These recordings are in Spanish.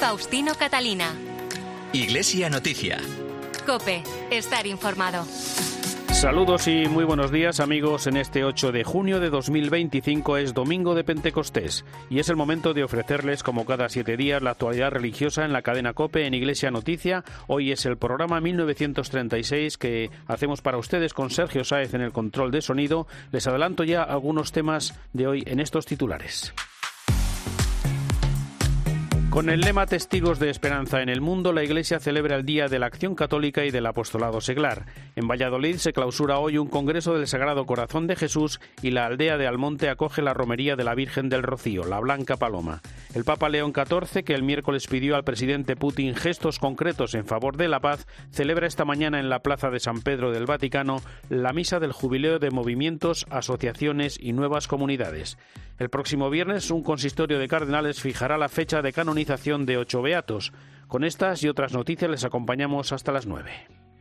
Faustino Catalina. Iglesia Noticia. COPE. Estar informado. Saludos y muy buenos días, amigos. En este 8 de junio de 2025 es Domingo de Pentecostés y es el momento de ofrecerles, como cada 7 días, la actualidad religiosa en la cadena COPE en Iglesia Noticia. Hoy es el programa 1936 que hacemos para ustedes con Sergio Sáez en el control de sonido. Les adelanto ya algunos temas de hoy en estos titulares. Con el lema Testigos de Esperanza en el Mundo, la Iglesia celebra el Día de la Acción Católica y del Apostolado Seglar. En Valladolid se clausura hoy un congreso del Sagrado Corazón de Jesús y la aldea de Almonte acoge la romería de la Virgen del Rocío, la Blanca Paloma. El Papa León XIV, que el miércoles pidió al presidente Putin gestos concretos en favor de la paz, celebra esta mañana en la Plaza de San Pedro del Vaticano la misa del jubileo de movimientos, asociaciones y nuevas comunidades. El próximo viernes, un consistorio de cardenales fijará la fecha de canonización de 8 beatos. Con estas y otras noticias les acompañamos hasta las 9.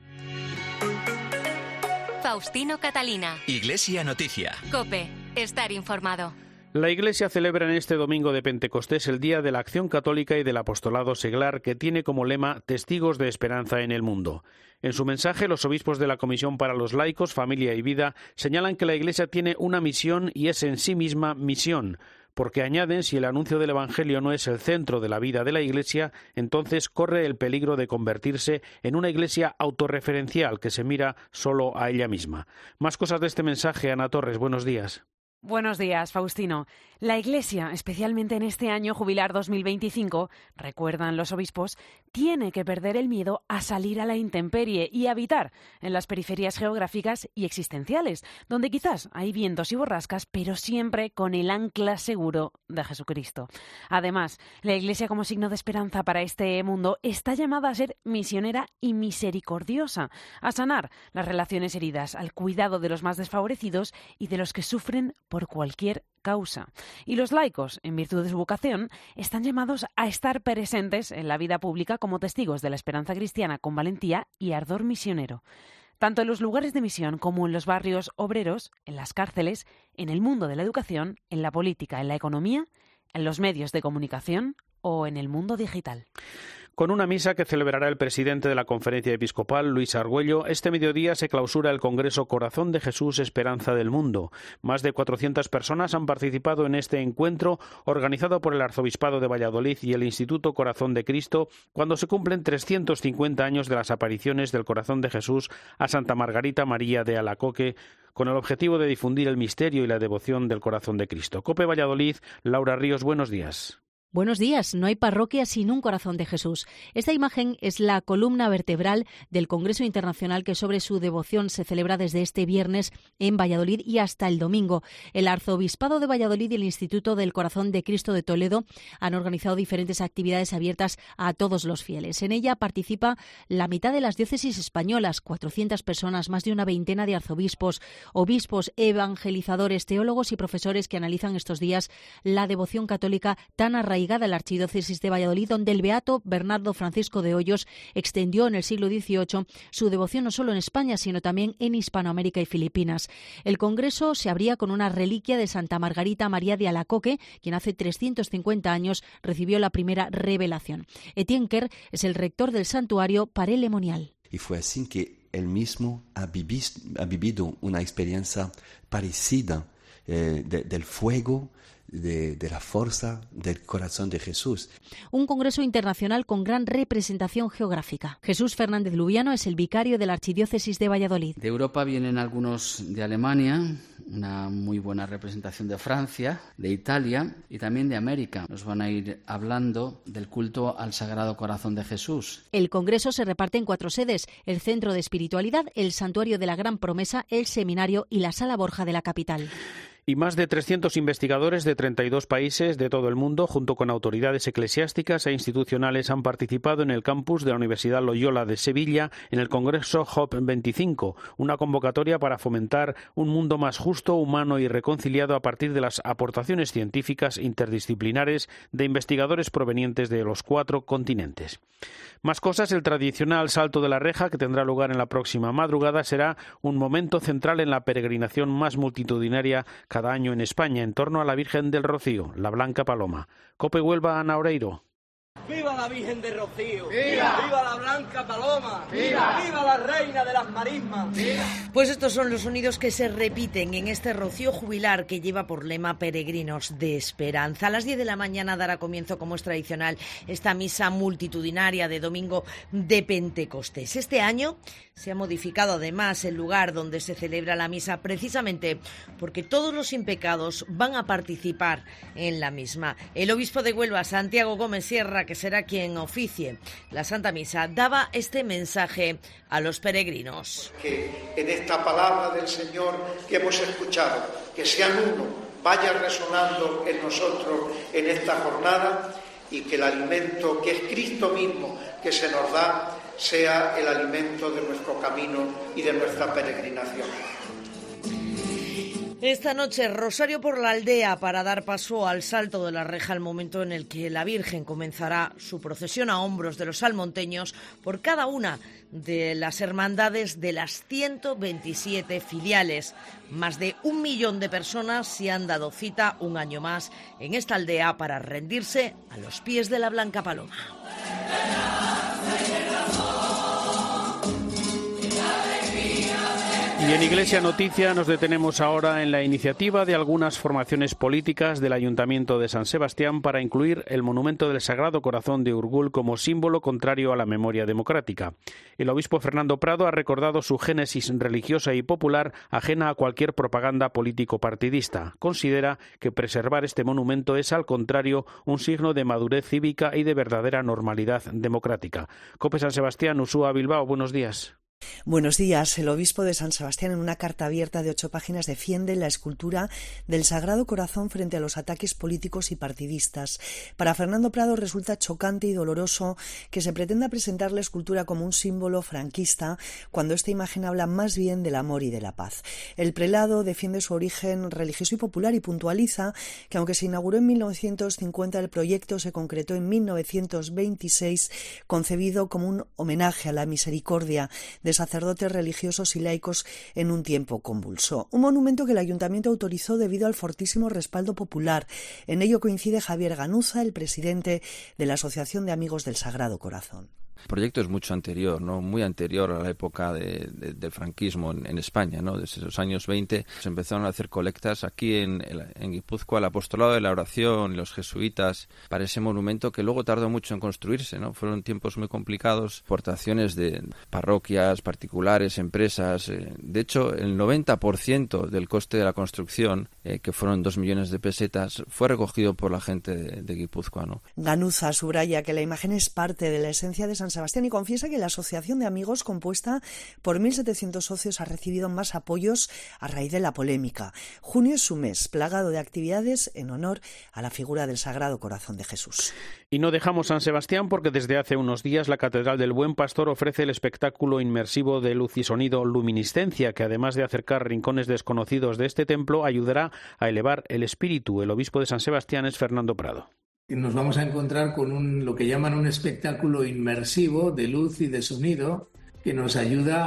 Faustino Catalina. Iglesia Noticia. COPE. Estar informado. La Iglesia celebra en este domingo de Pentecostés el Día de la Acción Católica y del Apostolado Seglar, que tiene como lema Testigos de Esperanza en el Mundo. En su mensaje, los obispos de la Comisión para los Laicos, Familia y Vida señalan que la Iglesia tiene una misión y es en sí misma misión, porque añaden, si el anuncio del Evangelio no es el centro de la vida de la Iglesia, entonces corre el peligro de convertirse en una Iglesia autorreferencial que se mira solo a ella misma. Más cosas de este mensaje, Ana Torres, buenos días. Buenos días, Faustino. La Iglesia, especialmente en este año jubilar 2025, recuerdan los obispos, tiene que perder el miedo a salir a la intemperie y habitar en las periferias geográficas y existenciales, donde quizás hay vientos y borrascas, pero siempre con el ancla seguro de Jesucristo. Además, la Iglesia como signo de esperanza para este mundo está llamada a ser misionera y misericordiosa, a sanar las relaciones heridas, al cuidado de los más desfavorecidos y de los que sufren por cualquier causa. Y los laicos, en virtud de su vocación, están llamados a estar presentes en la vida pública como testigos de la esperanza cristiana con valentía y ardor misionero. Tanto en los lugares de misión como en los barrios obreros, en las cárceles, en el mundo de la educación, en la política, en la economía, en los medios de comunicación o en el mundo digital. Con una misa que celebrará el presidente de la Conferencia Episcopal, Luis Argüello, este mediodía se clausura el Congreso Corazón de Jesús, Esperanza del Mundo. Más de 400 personas han participado en este encuentro organizado por el Arzobispado de Valladolid y el Instituto Corazón de Cristo, cuando se cumplen 350 años de las apariciones del Corazón de Jesús a Santa Margarita María de Alacoque, con el objetivo de difundir el misterio y la devoción del Corazón de Cristo. COPE Valladolid, Laura Ríos, buenos días. Buenos días. No hay parroquia sin un corazón de Jesús. Esta imagen es la columna vertebral del Congreso Internacional que sobre su devoción se celebra desde este viernes en Valladolid y hasta el domingo. El Arzobispado de Valladolid y el Instituto del Corazón de Cristo de Toledo han organizado diferentes actividades abiertas a todos los fieles. En ella participa la mitad de las diócesis españolas, 400 personas, más de una veintena de arzobispos, obispos, evangelizadores, teólogos y profesores que analizan estos días la devoción católica tan arraigada de la Archidiócesis de Valladolid, donde el beato Bernardo Francisco de Hoyos extendió en el siglo XVIII su devoción no solo en España, sino también en Hispanoamérica y Filipinas. El congreso se abría con una reliquia de Santa Margarita María de Alacoque, quien hace 350 años recibió la primera revelación. Etienne Kerr es el rector del santuario Paray-le-Monial. Y fue así que él mismo ha vivido una experiencia parecida del fuego, de la fuerza del corazón de Jesús. Un congreso internacional con gran representación geográfica. Jesús Fernández Lubiano es el vicario de la Archidiócesis de Valladolid. De Europa vienen algunos de Alemania, una muy buena representación de Francia, de Italia y también de América. Nos van a ir hablando del culto al Sagrado Corazón de Jesús. El congreso se reparte en 4 sedes: el Centro de Espiritualidad, el Santuario de la Gran Promesa, el Seminario y la Sala Borja de la capital. Y más de 300 investigadores de 32 países de todo el mundo, junto con autoridades eclesiásticas e institucionales, han participado en el campus de la Universidad Loyola de Sevilla en el Congreso COP25, una convocatoria para fomentar un mundo más justo, humano y reconciliado a partir de las aportaciones científicas interdisciplinares de investigadores provenientes de los 4 continentes. Más cosas, el tradicional Salto de la Reja, que tendrá lugar en la próxima madrugada, será un momento central en la peregrinación más multitudinaria cada año en España, en torno a la Virgen del Rocío, la Blanca Paloma. COPE Huelva, Ana Oreiro. ¡Viva la Virgen de Rocío! ¡Viva! ¡Viva la Blanca Paloma! ¡Viva! ¡Viva la Reina de las Marismas! ¡Viva! Pues estos son los sonidos que se repiten en este rocío jubilar que lleva por lema Peregrinos de Esperanza. A las 10 de la mañana dará comienzo, como es tradicional, esta misa multitudinaria de domingo de Pentecostés. Este año se ha modificado además el lugar donde se celebra la misa, precisamente porque todos los impecados van a participar en la misma. El obispo de Huelva, Santiago Gómez Sierra, que será quien oficie la Santa Misa, daba este mensaje a los peregrinos. Que en esta palabra del Señor que hemos escuchado, que sean uno, vaya resonando en nosotros en esta jornada, y que el alimento que es Cristo mismo que se nos da sea el alimento de nuestro camino y de nuestra peregrinación. Esta noche, rosario por la aldea para dar paso al salto de la reja, al momento en el que la Virgen comenzará su procesión a hombros de los salmonteños por cada una de las hermandades de las 127 filiales. Más de 1 millón de personas se han dado cita un año más en esta aldea para rendirse a los pies de la Blanca Paloma. Y en Iglesia Noticia nos detenemos ahora en la iniciativa de algunas formaciones políticas del Ayuntamiento de San Sebastián para incluir el monumento del Sagrado Corazón de Urgul como símbolo contrario a la memoria democrática. El obispo Fernando Prado ha recordado su génesis religiosa y popular, ajena a cualquier propaganda político-partidista. Considera que preservar este monumento es, al contrario, un signo de madurez cívica y de verdadera normalidad democrática. COPE San Sebastián, Ursúa Bilbao, buenos días. Buenos días. El obispo de San Sebastián, en una carta abierta de 8 páginas, defiende la escultura del Sagrado Corazón frente a los ataques políticos y partidistas. Para Fernando Prado resulta chocante y doloroso que se pretenda presentar la escultura como un símbolo franquista cuando esta imagen habla más bien del amor y de la paz. El prelado defiende su origen religioso y popular y puntualiza que, aunque se inauguró en 1950, el proyecto se concretó en 1926, concebido como un homenaje a la misericordia de sacerdotes religiosos y laicos en un tiempo convulso. Un monumento que el Ayuntamiento autorizó debido al fortísimo respaldo popular. En ello coincide Javier Ganuza, el presidente de la Asociación de Amigos del Sagrado Corazón. El proyecto es mucho anterior, ¿no? Muy anterior a la época del franquismo en España, ¿no? Desde los años 20 se empezaron a hacer colectas aquí en Guipúzcoa, el apostolado de la oración y los jesuitas para ese monumento, que luego tardó mucho en construirse, ¿no? Fueron tiempos muy complicados, aportaciones de parroquias, particulares, empresas. De hecho, el 90% del coste de la construcción, que fueron 2 millones de pesetas, fue recogido por la gente de Guipúzcoa, ¿no? Ganuza subraya que la imagen es parte de la esencia de San Sebastián y confiesa que la Asociación de Amigos, compuesta por 1.700 socios, ha recibido más apoyos a raíz de la polémica. Junio es su mes, plagado de actividades en honor a la figura del Sagrado Corazón de Jesús. Y no dejamos San Sebastián porque desde hace unos días la Catedral del Buen Pastor ofrece el espectáculo inmersivo de luz y sonido Luminiscencia, que además de acercar rincones desconocidos de este templo, ayudará a elevar el espíritu. El obispo de San Sebastián es Fernando Prado. Nos vamos a encontrar con lo que llaman un espectáculo inmersivo de luz y de sonido, que nos ayuda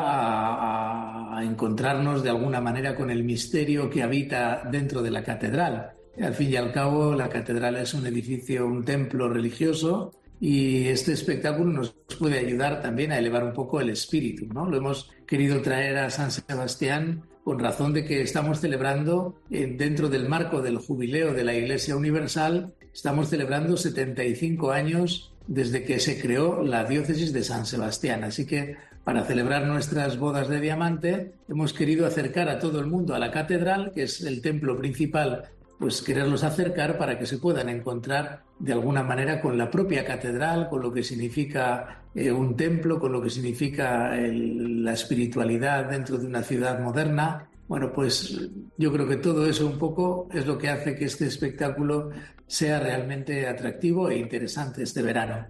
a encontrarnos de alguna manera con el misterio que habita dentro de la catedral. Al fin y al cabo, la catedral es un edificio, un templo religioso, y este espectáculo nos puede ayudar también a elevar un poco el espíritu, ¿no? Lo hemos querido traer a San Sebastián con razón de que estamos celebrando, dentro del marco del jubileo de la Iglesia Universal, estamos celebrando 75 años desde que se creó la diócesis de San Sebastián. Así que, para celebrar nuestras bodas de diamante, hemos querido acercar a todo el mundo a la catedral, que es el templo principal, pues quererlos acercar para que se puedan encontrar de alguna manera con la propia catedral, con lo que significa un templo, con lo que significa la espiritualidad dentro de una ciudad moderna. Bueno, pues yo creo que todo eso un poco es lo que hace que este espectáculo sea realmente atractivo e interesante este verano.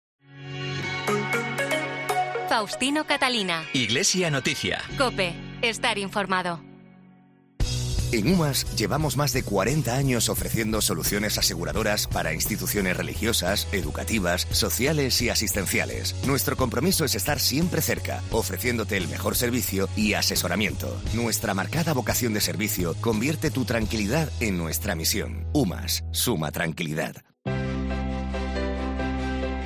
Faustino Catalina. Iglesia Noticia. COPE. Estar informado. En UMAS llevamos más de 40 años ofreciendo soluciones aseguradoras para instituciones religiosas, educativas, sociales y asistenciales. Nuestro compromiso es estar siempre cerca, ofreciéndote el mejor servicio y asesoramiento. Nuestra marcada vocación de servicio convierte tu tranquilidad en nuestra misión. UMAS, suma tranquilidad.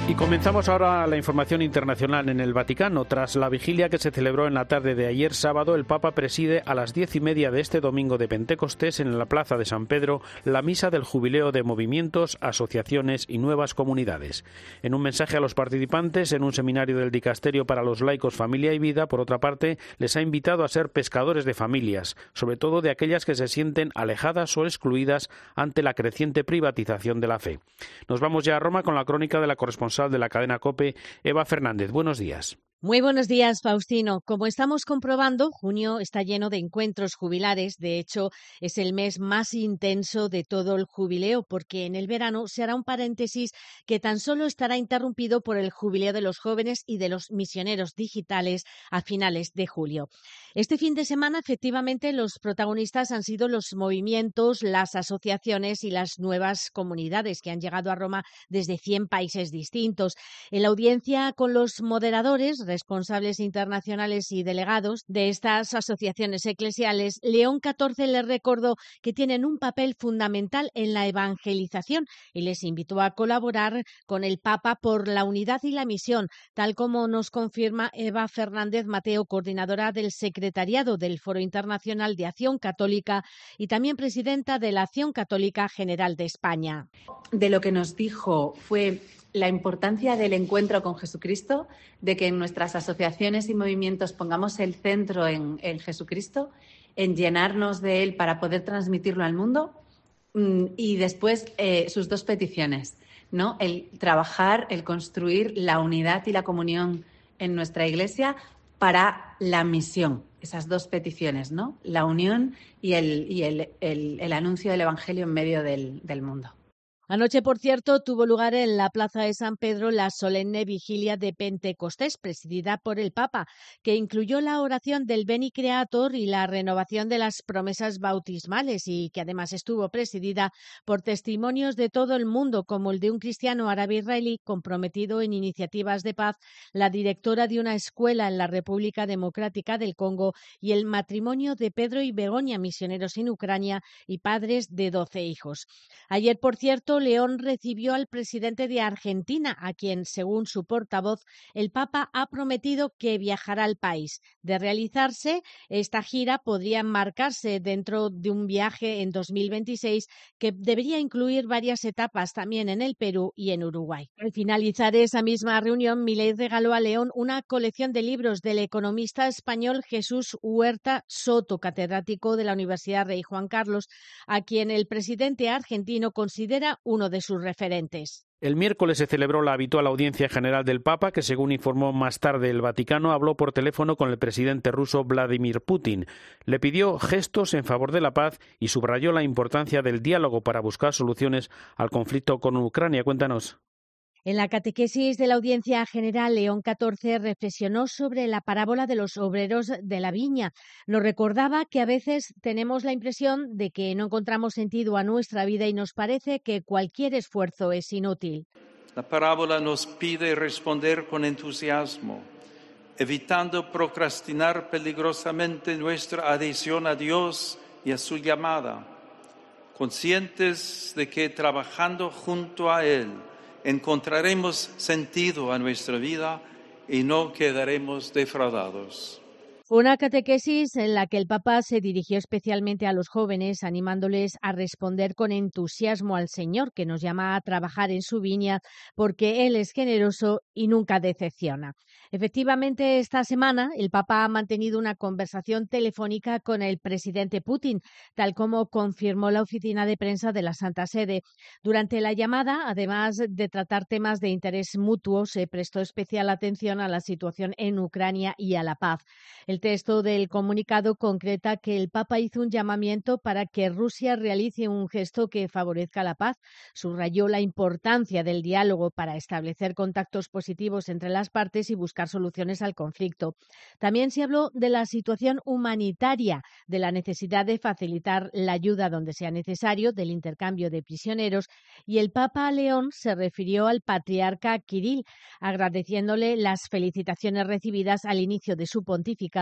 Y comenzamos ahora la información internacional en el Vaticano. Tras la vigilia que se celebró en la tarde de ayer sábado, el Papa preside a las 10:30 de este domingo de Pentecostés en la Plaza de San Pedro la misa del jubileo de movimientos, asociaciones y nuevas comunidades. En un mensaje a los participantes en un seminario del Dicasterio para los laicos, familia y vida, por otra parte, les ha invitado a ser pescadores de familias, sobre todo de aquellas que se sienten alejadas o excluidas ante la creciente privatización de la fe. Nos vamos ya a Roma con la crónica de la corresponsal de la cadena COPE, Eva Fernández. Buenos días. Muy buenos días, Faustino. Como estamos comprobando, junio está lleno de encuentros jubilares. De hecho, es el mes más intenso de todo el jubileo, porque en el verano se hará un paréntesis que tan solo estará interrumpido por el jubileo de los jóvenes y de los misioneros digitales a finales de julio. Este fin de semana, efectivamente, los protagonistas han sido los movimientos, las asociaciones y las nuevas comunidades que han llegado a Roma desde 100 países distintos. En la audiencia con los moderadores, responsables internacionales y delegados de estas asociaciones eclesiales, León XIV les recordó que tienen un papel fundamental en la evangelización y les invitó a colaborar con el Papa por la unidad y la misión, tal como nos confirma Eva Fernández Mateo, coordinadora del secretariado del Foro Internacional de Acción Católica y también presidenta de la Acción Católica General de España. De lo que nos dijo fue la importancia del encuentro con Jesucristo, de que en nuestras asociaciones y movimientos pongamos el centro en Jesucristo, en llenarnos de Él para poder transmitirlo al mundo. Y después sus dos peticiones, ¿no? El trabajar, el construir la unidad y la comunión en nuestra Iglesia para la misión. Esas dos peticiones, ¿no? La unión y el anuncio del Evangelio en medio del mundo. Anoche, por cierto, tuvo lugar en la Plaza de San Pedro la solemne vigilia de Pentecostés, presidida por el Papa, que incluyó la oración del Veni Creator y la renovación de las promesas bautismales y que además estuvo presidida por testimonios de todo el mundo, como el de un cristiano árabe israelí comprometido en iniciativas de paz, la directora de una escuela en la República Democrática del Congo y el matrimonio de Pedro y Begoña, misioneros en Ucrania y padres de 12 hijos. Ayer, por cierto, León recibió al presidente de Argentina, a quien, según su portavoz, el Papa ha prometido que viajará al país. De realizarse, esta gira podría enmarcarse dentro de un viaje en 2026 que debería incluir varias etapas también en el Perú y en Uruguay. Al finalizar esa misma reunión, Milei regaló a León una colección de libros del economista español Jesús Huerta Soto, catedrático de la Universidad Rey Juan Carlos, a quien el presidente argentino considera uno de sus referentes. El miércoles se celebró la habitual audiencia general del Papa, que según informó más tarde el Vaticano, habló por teléfono con el presidente ruso Vladimir Putin. Le pidió gestos en favor de la paz y subrayó la importancia del diálogo para buscar soluciones al conflicto con Ucrania. Cuéntanos. En la catequesis de la Audiencia General, León XIV reflexionó sobre la parábola de los obreros de la viña. Nos recordaba que a veces tenemos la impresión de que no encontramos sentido a nuestra vida y nos parece que cualquier esfuerzo es inútil. La parábola nos pide responder con entusiasmo, evitando procrastinar peligrosamente nuestra adhesión a Dios y a su llamada, conscientes de que trabajando junto a Él encontraremos sentido a nuestra vida y no quedaremos defraudados. Una catequesis en la que el Papa se dirigió especialmente a los jóvenes, animándoles a responder con entusiasmo al Señor, que nos llama a trabajar en su viña, porque Él es generoso y nunca decepciona. Efectivamente, esta semana el Papa ha mantenido una conversación telefónica con el presidente Putin, tal como confirmó la oficina de prensa de la Santa Sede. Durante la llamada, además de tratar temas de interés mutuo, se prestó especial atención a la situación en Ucrania y a la paz. El texto del comunicado concreta que el Papa hizo un llamamiento para que Rusia realice un gesto que favorezca la paz. Subrayó la importancia del diálogo para establecer contactos positivos entre las partes y buscar soluciones al conflicto. También se habló de la situación humanitaria, de la necesidad de facilitar la ayuda donde sea necesario, del intercambio de prisioneros, y el Papa León se refirió al patriarca Kirill, agradeciéndole las felicitaciones recibidas al inicio de su pontificado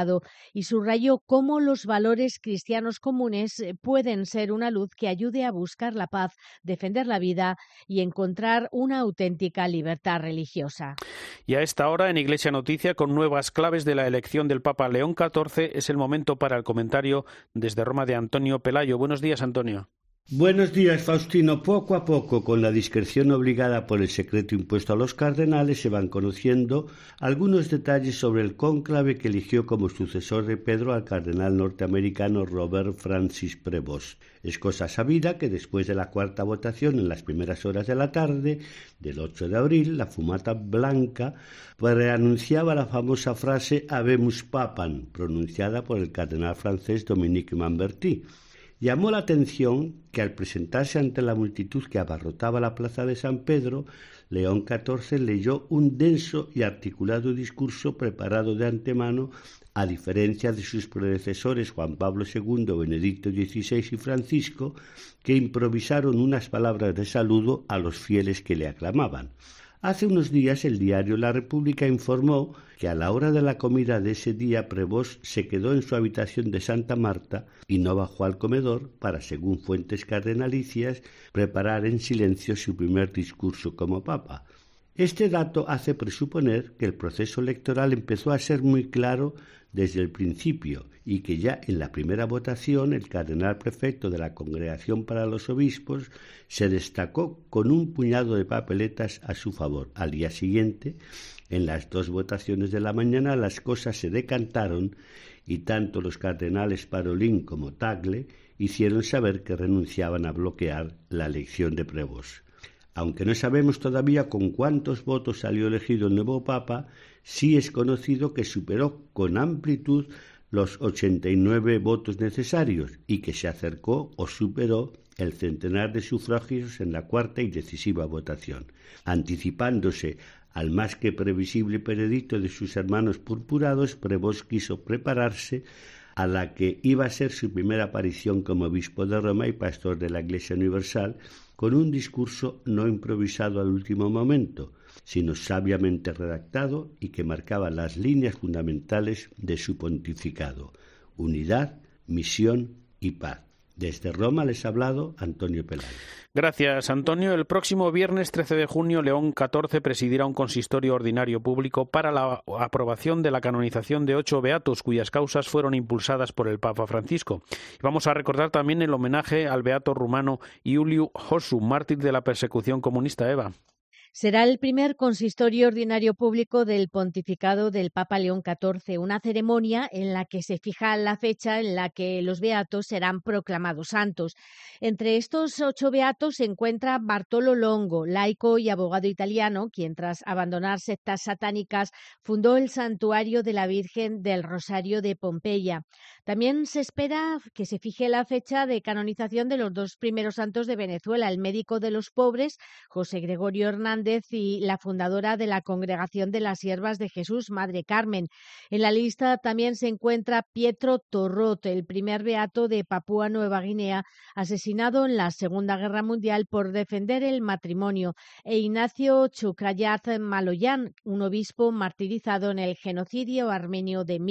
pontificado y subrayó cómo los valores cristianos comunes pueden ser una luz que ayude a buscar la paz, defender la vida y encontrar una auténtica libertad religiosa. Y a esta hora, en Iglesia Noticia, con nuevas claves de la elección del Papa León XIV, es el momento para el comentario desde Roma de Antonio Pelayo. Buenos días, Antonio. Buenos días, Faustino. Poco a poco, con la discreción obligada por el secreto impuesto a los cardenales, se van conociendo algunos detalles sobre el cónclave que eligió como sucesor de Pedro al cardenal norteamericano Robert Francis Prevost. Es cosa sabida que después de la cuarta votación, en las primeras horas de la tarde del 8 de abril, la fumata blanca preanunciaba la famosa frase Habemus Papam, pronunciada por el cardenal francés Dominique Lamberty. Llamó la atención que al presentarse ante la multitud que abarrotaba la plaza de San Pedro, León XIV leyó un denso y articulado discurso preparado de antemano, a diferencia de sus predecesores Juan Pablo II, Benedicto XVI y Francisco, que improvisaron unas palabras de saludo a los fieles que le aclamaban. Hace unos días el diario La República informó que a la hora de la comida de ese día Prevost se quedó en su habitación de Santa Marta y no bajó al comedor para, según fuentes cardenalicias, preparar en silencio su primer discurso como papa. Este dato hace presuponer que el proceso electoral empezó a ser muy claro desde el principio y que ya en la primera votación el cardenal prefecto de la Congregación para los Obispos se destacó con un puñado de papeletas a su favor. Al día siguiente, en las dos votaciones de la mañana, las cosas se decantaron y tanto los cardenales Parolin como Tagle hicieron saber que renunciaban a bloquear la elección de Prevost. Aunque no sabemos todavía con cuántos votos salió elegido el nuevo Papa, sí es conocido que superó con amplitud los 89 votos necesarios y que se acercó o superó el centenar de sufragios en la cuarta y decisiva votación. Anticipándose al más que previsible veredicto de sus hermanos purpurados, Prevost quiso prepararse a la que iba a ser su primera aparición como obispo de Roma y pastor de la Iglesia Universal, con un discurso no improvisado al último momento, sino sabiamente redactado y que marcaba las líneas fundamentales de su pontificado: unidad, misión y paz. Desde Roma les ha hablado Antonio Pelayo. Gracias, Antonio. El próximo viernes 13 de junio, León XIV presidirá un consistorio ordinario público para la aprobación de la canonización de 8 beatos, cuyas causas fueron impulsadas por el Papa Francisco. Vamos a recordar también el homenaje al beato rumano Iuliu Josu, mártir de la persecución comunista. Eva. Será el primer consistorio ordinario público del pontificado del Papa León XIV, una ceremonia en la que se fija la fecha en la que los beatos serán proclamados santos. Entre estos 8 beatos se encuentra Bartolo Longo, laico y abogado italiano, quien tras abandonar sectas satánicas fundó el santuario de la Virgen del Rosario de Pompeya. También se espera que se fije la fecha de canonización de los 2 primeros santos de Venezuela, el médico de los pobres, José Gregorio Hernández, y la fundadora de la Congregación de las Siervas de Jesús, Madre Carmen. En la lista también se encuentra Pietro Torrot, el primer beato de Papúa Nueva Guinea, asesinado en la Segunda Guerra Mundial por defender el matrimonio, e Ignacio Chukrayat Maloyan, un obispo martirizado en el genocidio armenio de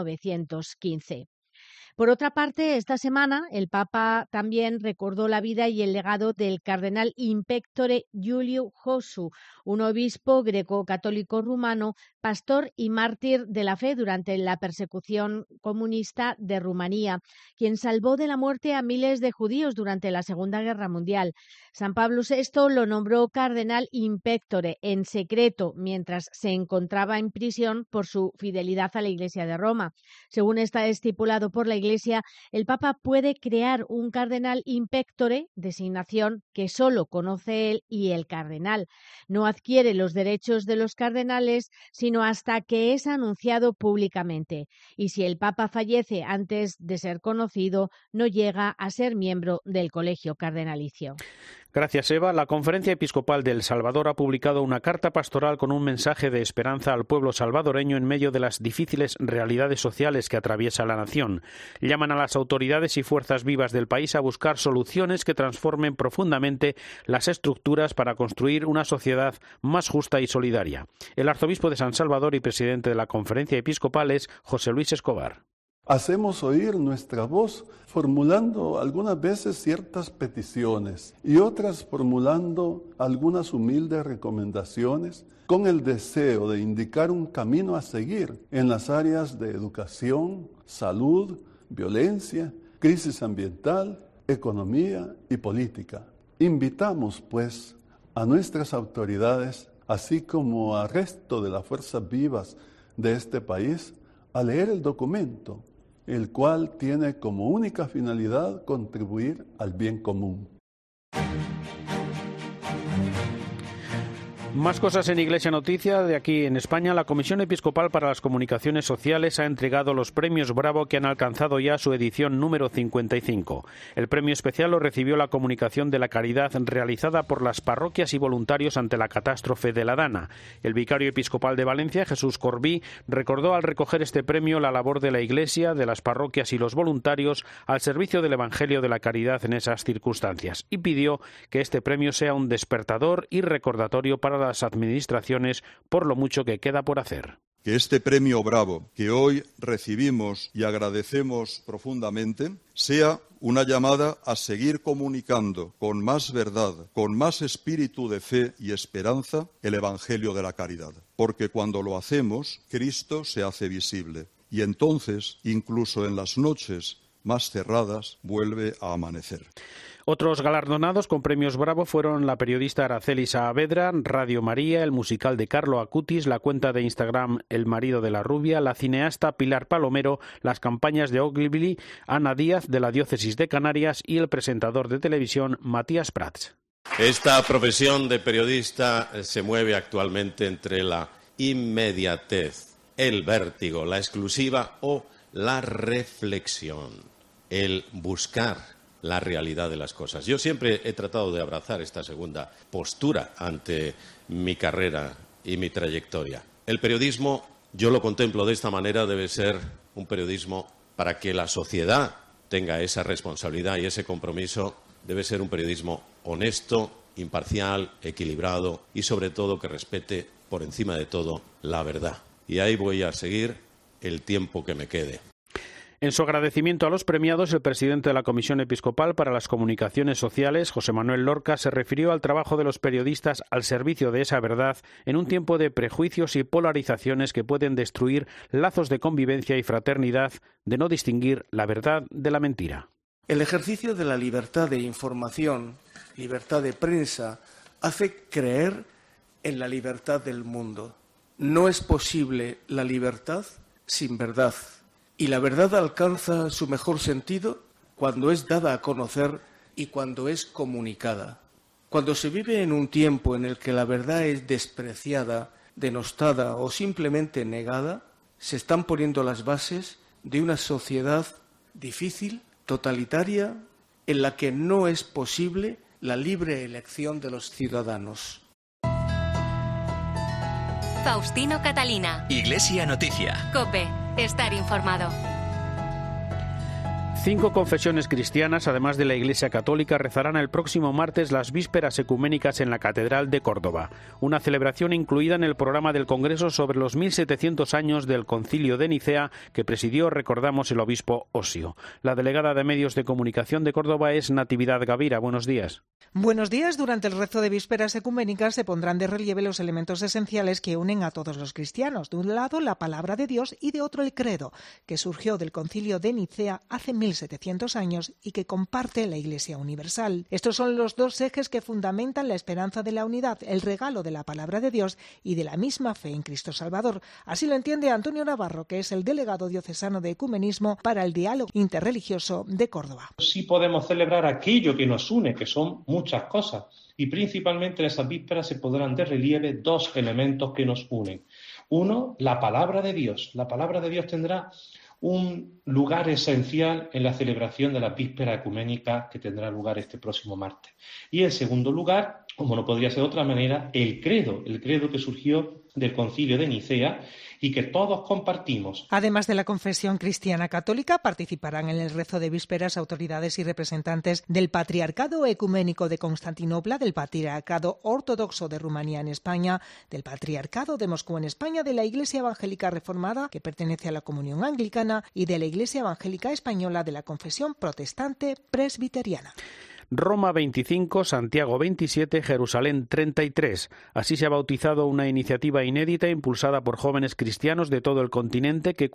1915. Por otra parte, esta semana el Papa también recordó la vida y el legado del cardenal in pectore Iuliu Josu, un obispo greco-católico rumano, pastor y mártir de la fe durante la persecución comunista de Rumanía, quien salvó de la muerte a miles de judíos durante la Segunda Guerra Mundial. San Pablo VI lo nombró cardenal in pectore, en secreto, mientras se encontraba en prisión por su fidelidad a la Iglesia de Roma. Según está estipulado por la Iglesia, el Papa puede crear un cardenal in pectore, designación que solo conoce él y el cardenal. No adquiere los derechos de los cardenales, sino hasta que es anunciado públicamente. Y si el Papa fallece antes de ser conocido, no llega a ser miembro del colegio cardenalicio. Gracias, Eva. La Conferencia Episcopal de El Salvador ha publicado una carta pastoral con un mensaje de esperanza al pueblo salvadoreño en medio de las difíciles realidades sociales que atraviesa la nación. Llaman a las autoridades y fuerzas vivas del país a buscar soluciones que transformen profundamente las estructuras para construir una sociedad más justa y solidaria. El arzobispo de San Salvador y presidente de la Conferencia Episcopal es José Luis Escobar. Hacemos oír nuestra voz formulando algunas veces ciertas peticiones y otras formulando algunas humildes recomendaciones con el deseo de indicar un camino a seguir en las áreas de educación, salud, violencia, crisis ambiental, economía y política. Invitamos, pues, a nuestras autoridades, así como al resto de las fuerzas vivas de este país, a leer el documento, el cual tiene como única finalidad contribuir al bien común. Más cosas en Iglesia Noticia. De aquí en España, la Comisión Episcopal para las Comunicaciones Sociales ha entregado los premios Bravo, que han alcanzado ya su edición número 55. El premio especial lo recibió la Comunicación de la Caridad realizada por las parroquias y voluntarios ante la catástrofe de la Dana. El vicario episcopal de Valencia, Jesús Corbí, recordó al recoger este premio la labor de la Iglesia, de las parroquias y los voluntarios al servicio del Evangelio de la Caridad en esas circunstancias, y pidió que este premio sea un despertador y recordatorio para las administraciones por lo mucho que queda por hacer. Que este premio Bravo que hoy recibimos y agradecemos profundamente sea una llamada a seguir comunicando con más verdad, con más espíritu de fe y esperanza el Evangelio de la Caridad. Porque cuando lo hacemos, Cristo se hace visible y entonces, incluso en las noches más cerradas, vuelve a amanecer. Otros galardonados con premios Bravo fueron la periodista Araceli Saavedra, Radio María, el musical de Carlo Acutis, la cuenta de Instagram El marido de la rubia, la cineasta Pilar Palomero, las campañas de Ogilvy, Ana Díaz de la Diócesis de Canarias y el presentador de televisión Matías Prats. Esta profesión de periodista se mueve actualmente entre la inmediatez, el vértigo, la exclusiva o la reflexión, el buscar la realidad de las cosas. Yo siempre he tratado de abrazar esta segunda postura ante mi carrera y mi trayectoria. El periodismo, yo lo contemplo de esta manera, debe ser un periodismo para que la sociedad tenga esa responsabilidad y ese compromiso. Debe ser un periodismo honesto, imparcial, equilibrado y sobre todo que respete por encima de todo la verdad. Y ahí voy a seguir el tiempo que me quede. En su agradecimiento a los premiados, el presidente de la Comisión Episcopal para las Comunicaciones Sociales, José Manuel Lorca, se refirió al trabajo de los periodistas al servicio de esa verdad en un tiempo de prejuicios y polarizaciones que pueden destruir lazos de convivencia y fraternidad, de no distinguir la verdad de la mentira. El ejercicio de la libertad de información, libertad de prensa, hace creer en la libertad del mundo. No es posible la libertad sin verdad. Y la verdad alcanza su mejor sentido cuando es dada a conocer y cuando es comunicada. Cuando se vive en un tiempo en el que la verdad es despreciada, denostada o simplemente negada, se están poniendo las bases de una sociedad difícil, totalitaria, en la que no es posible la libre elección de los ciudadanos. Faustino Catalina. Iglesia Noticia. COPE. Estar informado. 5 confesiones cristianas, además de la Iglesia Católica, rezarán el próximo martes las vísperas ecuménicas en la Catedral de Córdoba. Una celebración incluida en el programa del Congreso sobre los 1700 años del Concilio de Nicea, que presidió, recordamos, el obispo Osio. La delegada de Medios de Comunicación de Córdoba es Natividad Gavira. Buenos días. Buenos días. Durante el rezo de vísperas ecuménicas se pondrán de relieve los elementos esenciales que unen a todos los cristianos. De un lado, la palabra de Dios y de otro, el credo, que surgió del Concilio de Nicea hace 1700 años y que comparte la Iglesia Universal. Estos son los dos ejes que fundamentan la esperanza de la unidad, el regalo de la palabra de Dios y de la misma fe en Cristo Salvador. Así lo entiende Antonio Navarro, que es el delegado diocesano de Ecumenismo para el Diálogo Interreligioso de Córdoba. Sí podemos celebrar aquello que nos une, que son muchas cosas, y principalmente en esas vísperas se pondrán de relieve dos elementos que nos unen. Uno, la palabra de Dios. La palabra de Dios tendrá un lugar esencial en la celebración de la víspera ecuménica que tendrá lugar este próximo martes. Y en segundo lugar, como no podría ser de otra manera, el credo que surgió del Concilio de Nicea y que todos compartimos. Además de la confesión cristiana católica, participarán en el rezo de vísperas autoridades y representantes del Patriarcado Ecuménico de Constantinopla, del Patriarcado Ortodoxo de Rumanía en España, del Patriarcado de Moscú en España, de la Iglesia Evangélica Reformada, que pertenece a la Comunión Anglicana, y de la Iglesia Evangélica Española de la Confesión Protestante Presbiteriana. Roma 25, Santiago 27, Jerusalén 33. Así se ha bautizado una iniciativa inédita impulsada por jóvenes cristianos de todo el continente que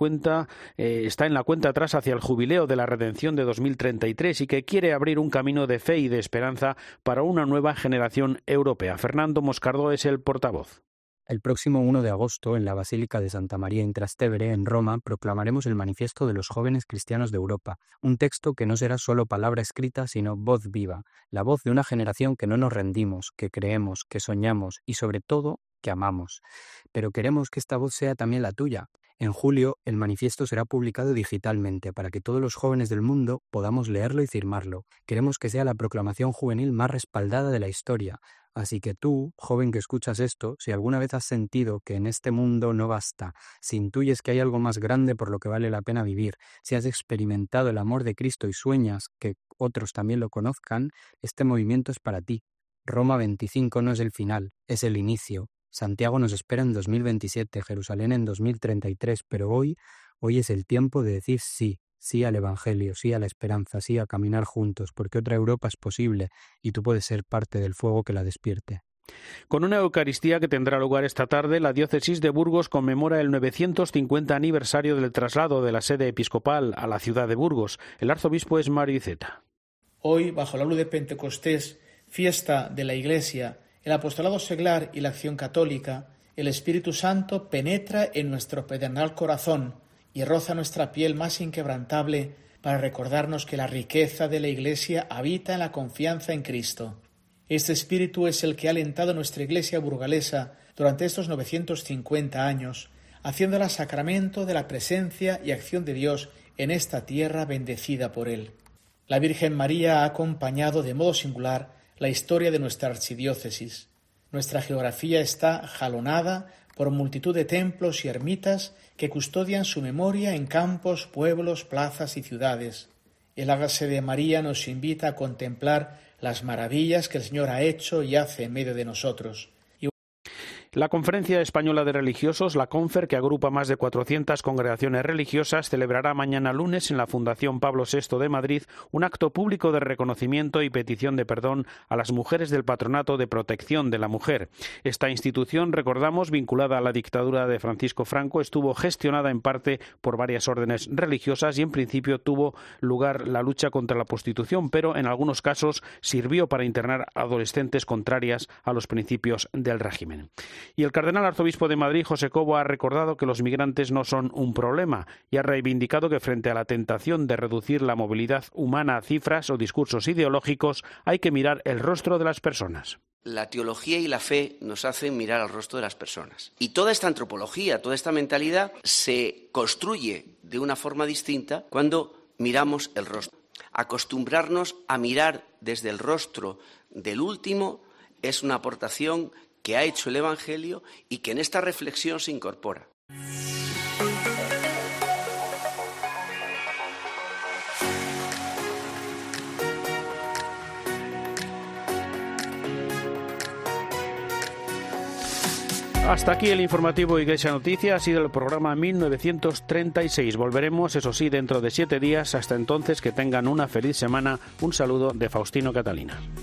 está en la cuenta atrás hacia el jubileo de la redención de 2033 y que quiere abrir un camino de fe y de esperanza para una nueva generación europea. Fernando Moscardó es el portavoz. El próximo 1 de agosto, en la Basílica de Santa María in Trastevere, en Roma, proclamaremos el Manifiesto de los Jóvenes Cristianos de Europa, un texto que no será solo palabra escrita, sino voz viva, la voz de una generación que no nos rendimos, que creemos, que soñamos y, sobre todo, que amamos. Pero queremos que esta voz sea también la tuya. En julio, el manifiesto será publicado digitalmente para que todos los jóvenes del mundo podamos leerlo y firmarlo. Queremos que sea la proclamación juvenil más respaldada de la historia. Así que tú, joven que escuchas esto, si alguna vez has sentido que en este mundo no basta, si intuyes que hay algo más grande por lo que vale la pena vivir, si has experimentado el amor de Cristo y sueñas que otros también lo conozcan, este movimiento es para ti. Roma 25 no es el final, es el inicio. Santiago nos espera en 2027, Jerusalén en 2033, pero hoy es el tiempo de decir sí. Sí al Evangelio, sí a la esperanza, sí a caminar juntos, porque otra Europa es posible y tú puedes ser parte del fuego que la despierte. Con una Eucaristía que tendrá lugar esta tarde, la diócesis de Burgos conmemora el 950 aniversario del traslado de la sede episcopal a la ciudad de Burgos. El arzobispo es Mario Iceta. Hoy, bajo la luz de Pentecostés, fiesta de la Iglesia, el apostolado seglar y la acción católica, el Espíritu Santo penetra en nuestro pedernal corazón y roza nuestra piel más inquebrantable para recordarnos que la riqueza de la Iglesia habita en la confianza en Cristo. Este espíritu es el que ha alentado nuestra Iglesia burgalesa durante estos 950 años, haciéndola sacramento de la presencia y acción de Dios en esta tierra bendecida por Él. La Virgen María ha acompañado de modo singular la historia de nuestra archidiócesis. Nuestra geografía está jalonada por multitud de templos y ermitas que custodian su memoria en campos, pueblos, plazas y ciudades. El Hágase de María nos invita a contemplar las maravillas que el Señor ha hecho y hace en medio de nosotros. La Conferencia Española de Religiosos, la CONFER, que agrupa más de 400 congregaciones religiosas, celebrará mañana lunes en la Fundación Pablo VI de Madrid un acto público de reconocimiento y petición de perdón a las mujeres del Patronato de Protección de la Mujer. Esta institución, recordamos, vinculada a la dictadura de Francisco Franco, estuvo gestionada en parte por varias órdenes religiosas y en principio tuvo lugar la lucha contra la prostitución, pero en algunos casos sirvió para internar adolescentes contrarias a los principios del régimen. Y el cardenal arzobispo de Madrid, José Cobo, ha recordado que los migrantes no son un problema y ha reivindicado que frente a la tentación de reducir la movilidad humana a cifras o discursos ideológicos hay que mirar el rostro de las personas. La teología y la fe nos hacen mirar al rostro de las personas. Y toda esta antropología, toda esta mentalidad se construye de una forma distinta cuando miramos el rostro. Acostumbrarnos a mirar desde el rostro del último es una aportación que ha hecho el Evangelio y que en esta reflexión se incorpora. Hasta aquí el informativo Iglesia Noticia. Ha sido el programa 1936. Volveremos, eso sí, dentro de 7 días. Hasta entonces, que tengan una feliz semana. Un saludo de Faustino Catalina.